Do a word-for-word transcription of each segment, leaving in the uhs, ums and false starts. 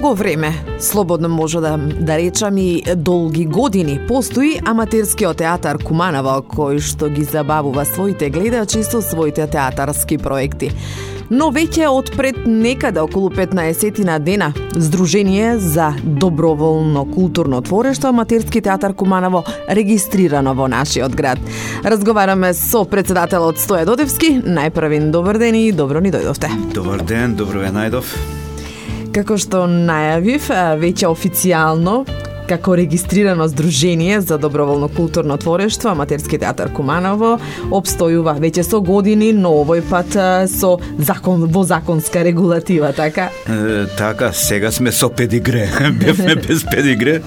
долго време, слободно може да, да речам и долги години, постои аматерскиот театар Куманово, кој што ги забавува своите гледачи со своите театарски проекти. Но веќе од пред некаде околу петнаесет дена, Здружение за доброволно културно творештво Аматерски театар Куманово регистрирано во нашиот град. Разговараме со председателот Стоја Додевски. Најпрвин добар ден и добро ни дојдовте. Добар ден, добро ве најдов. Како што најавив, веќе официјално како регистрирано Здружение за доброволно културно творештво Аматерски театар Куманово обстојува веќе со години, но овој пат со закон во законска регулатива, така? Е, така, сега сме со педигре. Бевме без педигре.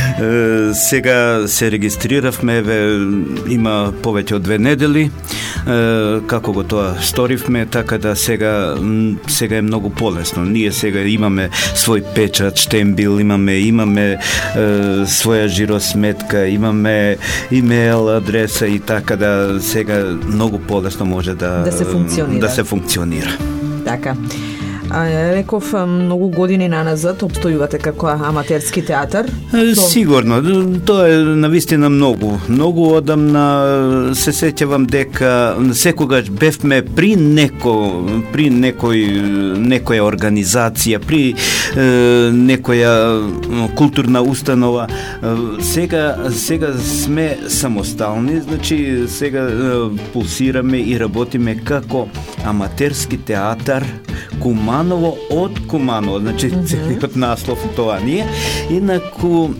Е, сега се регистриравме, ве, има повеќе од две недели. Е, како го тоа сторивме, така да сега сега е многу полесно. Ние сега имаме свој печат, штембил, имаме имаме е, своја жиросметка, имаме имейл адреса и така да сега многу полесно може да да се функционира. Да се функционира. Така. А, реков, многу години наназад обстојувате како аматерски театар? То... Сигурно, тоа е навистина многу. Многу одамна се сеќавам дека секогаш бевме при неко, при некој некоја организација, при е, некоја културна установа. Сега сега сме самостални, значи сега е, пулсираме и работиме како аматерски театар Куманово од Куманово, значи mm-hmm. целиот наслов тоа ние. Инаку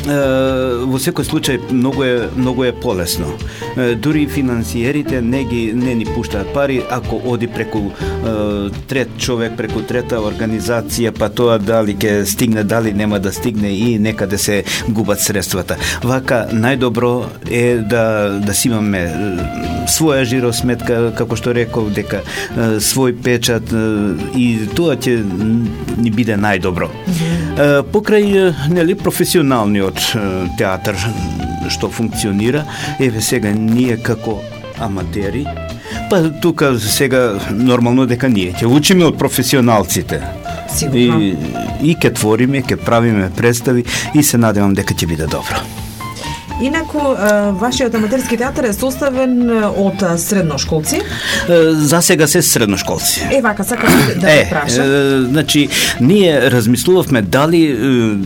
е, во секој случај многу е многу е полесно. Е, дури финансиерите не ги не ни пуштаат пари ако оди преку е, трет човек, преку трета организација, па тоа дали ќе стигне, дали нема да стигне и некаде се губат средствата. Вака најдобро е да да си имаме своја жиросметка, како што реков, дека е, свој печат е, и тоа ќе ни биде најдобро. Mm-hmm. Покрај нели професионалниот театар што функционира, еве сега ние како аматери, па тука сега нормално дека ние ќе учиме од професионалците. Сигурно. И и ќе твориме, ќе правиме представи и се надевам дека ќе биде добро. Инаку, вашиот аматерски театар е составен од средношколци? За сега се средношколци. Е, вака, сакам да те прашам. Е, значи, ние размислувавме дали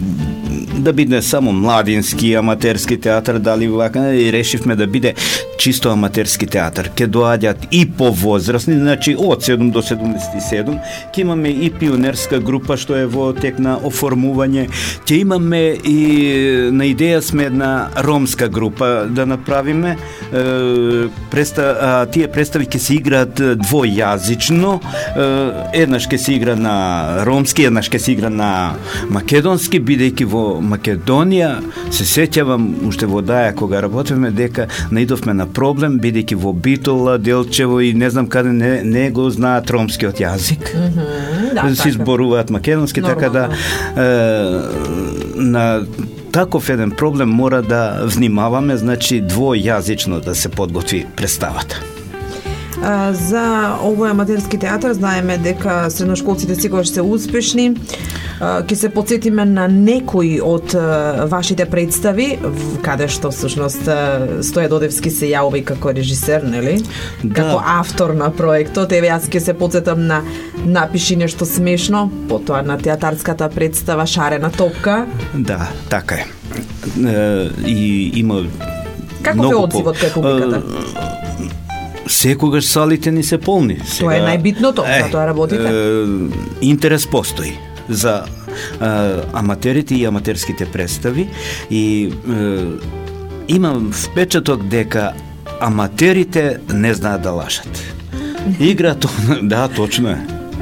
да биде само младински аматерски театар, дали вака, и решивме да биде чисто аматерски театар. Ке доаѓаат и повозрастни, значи од седум до седумдесет и седум, ке имаме и пионерска група што е во тек на оформување, ќе имаме и на идеја сме една ромска група да направиме. Е, преста, а, тие представи ќе се играат двојазично, е, еднаш ќе се игра на ромски, еднаш ќе се игра на македонски, бидејќи во Македонија се сеќавам уште во Даја кога работевме дека наидовме на проблем, бидејќи во Битола, Делчево и не знам каде не, не го знаат ромскиот јазик. Mm-hmm, да, се зборуваат македонски, така да е, на таков еден проблем мора да внимаваме, значи двојазично да се подготви представата. А, за овој аматерски театар знаеме дека средношколците секогаш се успешни. Ќе се потсетиме на некои од вашите представи, каде што всушност Стоја Додевски се јавува и како режисер, нели? Да. Како автор на проектот. Еве јас ќе се потсетам на Напиши нешто смешно, потоа на театарската представа Шарена топка. Да, така е. е и има Каков е одзивот кај публиката? Секогаш салите ни се полни. Сега, тоа е најбитното, е, затоа работите. Е, интерес постои за е, аматерите и аматерските представи и е, имам впечаток дека аматерите не знаат да лажат. Играто, да, точно е.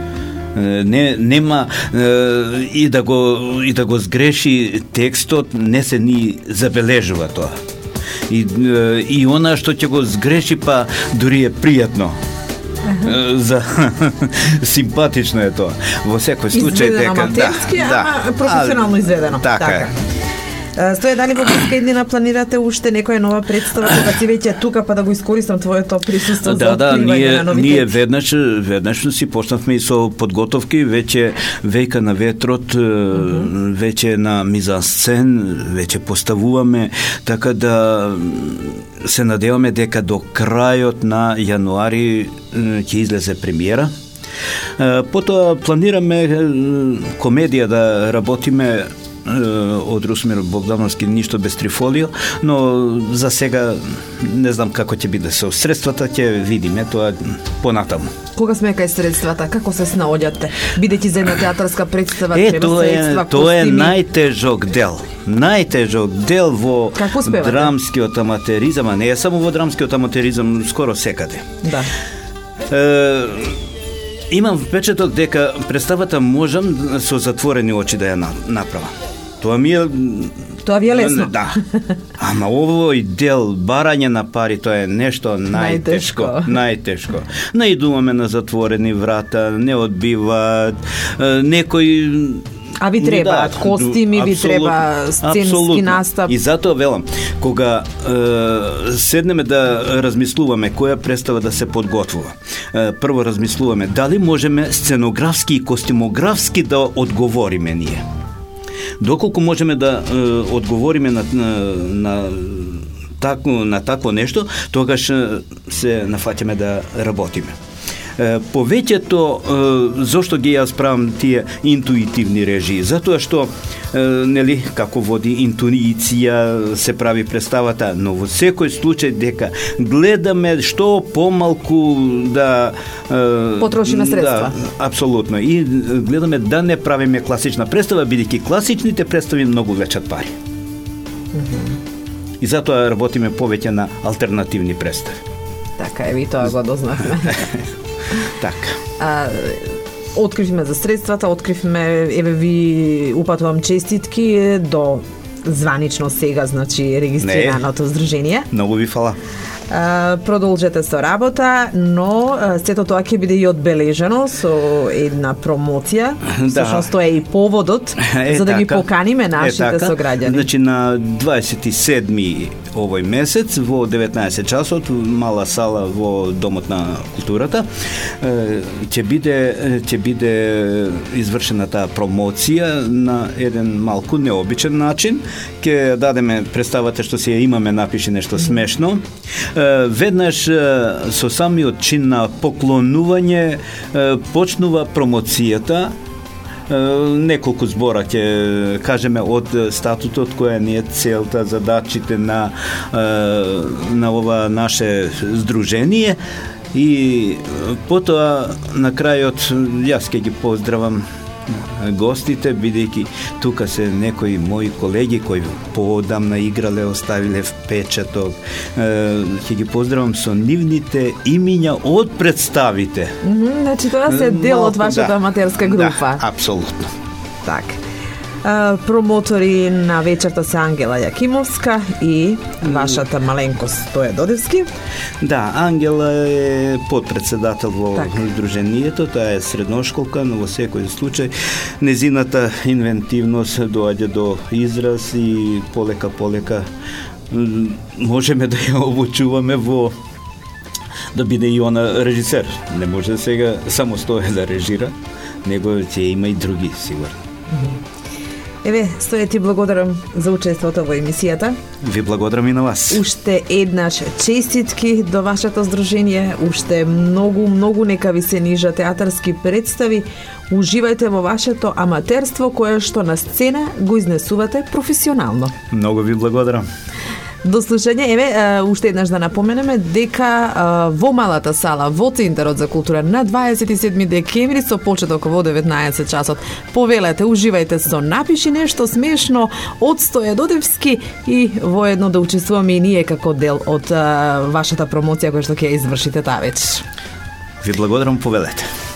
Не нема е, и да го и да го сгреши текстот, не се ни забележува тоа. И, и она што ќе го сгреши, па дури е пријатно. Uh-huh. За симпатично е тоа. Во секој случај дека аматерски, да, ама професионално изведено. Така, така е. Стоја, дали во блиска иднина планирате уште некоја нова представа кога си веќе тука, па да го искористам твоето присуство да, за да, откривање ние, на новитет? ние веднаш, веднаш си почнавме и со подготовки, веќе Вејка на ветрот, mm-hmm. веќе на мизансцен, веќе поставуваме, така да се надеваме дека до крајот на јануари ќе излезе премиера. Потоа планираме комедија да работиме од Русмир Богдановски, ништо без Трифолио, но за сега не знам како ќе биде со средствата, ќе видиме тоа понатаму. Кога сме кај средствата, како се снаоѓате? Бидејќи за една театарска представа е, треба средства, костими. Тоа е костими. најтежок дел. Најтежок дел во драмскиот аматеризам, а не е само во драмскиот аматеризам, скоро секаде. Да. Е, имам впечаток дека представата можам со затворени очи да ја направам. Тоа ми е... Тоа ви е лесно. Да. Ама овој дел барање на пари, тоа е нешто најтешко. Најтешко. Наидуваме на затворени врата, не одбиваат, некој... А ви требаат да, костими, ви треба сценски абсолютно. Настап. И затоа велам, кога е, седнеме да размислуваме која представа да се подготвува, е, прво размислуваме дали можеме сценографски и костимографски да одговориме ние. Доколку можеме да е, одговориме на, на, на тако, на тако нешто, тогаш се нафаќаме да работиме. Повеќето, зошто ги јас правам тие интуитивни режии? Затоа што, нели, како води интуиција се прави представата, но во секој случај дека гледаме што помалку да... потрошиме средства. Да, апсолутно. И гледаме да не правиме класична представа, бидејќи класичните представи многу влечат пари. Mm-hmm. И затоа работиме повеќе на алтернативни представи. Така е, ви тоа го дознавме. Така. А, откривме за средствата, откривме, еве ви упатувам честитки до званично сега, значи регистрираното здружение. Многу ви фала. А, продолжете со работа, но а, сето тоа ќе биде и одбележено со една промоција. Да. Сошто тоа е и поводот е, за да така, ги поканиме нашите е, така. Сограѓани. Значи на дваесет и седми овој месец во деветнаесет часот мала сала во Домот на културата ќе биде ќе биде извршена таа промоција на еден малку необичен начин. Ќе дадеме представата што си ја имаме, напиши нешто смешно. Веднаш со самиот чин на поклонување почнува промоцијата. Неколку збора ќе кажеме од статутот, која ни е целта, задачите на на ова наше здружение, и потоа на крајот јас ќе ги поздравам гостите, бидејќи тука се некои мои колеги кои поодамна играле, оставиле впечаток. Ќе ги поздравам со нивните имиња од представите. Mm-hmm, значи тоа се дел од вашата да, аматерска група. Да, апсолутно. Така. Промотори на вечерта се Ангела Јакимовска и вашата маленкост Стоја Додевски. Да, Ангела е подпредседател во здруженијето, таа е средношколка, но во секој случај незината инвентивност доаѓа до израз и полека полека можеме да ја обучуваме во да биде и она режисер. Не може сега само Стоја да режира, него ќе има и други сигурно. Еве, Стоја, ти благодарам за учеството во емисијата. Ви благодарам и на вас. Уште еднаш честитки до вашето здружение, уште многу, многу нека ви се нижа театарски представи. Уживајте во вашето аматерство, кое што на сцена го изнесувате професионално. Многу ви благодарам. До слушање. Еве, уште еднаш да напоменеме дека во малата сала во Центарот за култура на дваесет и седми декември со почеток во деветнаесет часот. Повелете, уживајте со напиши нешто смешно од Стоја Додевски и воедно да учествуваме и ние како дел од вашата промоција која што ќе ја извршите таа вечер. Ви благодарам, повелете.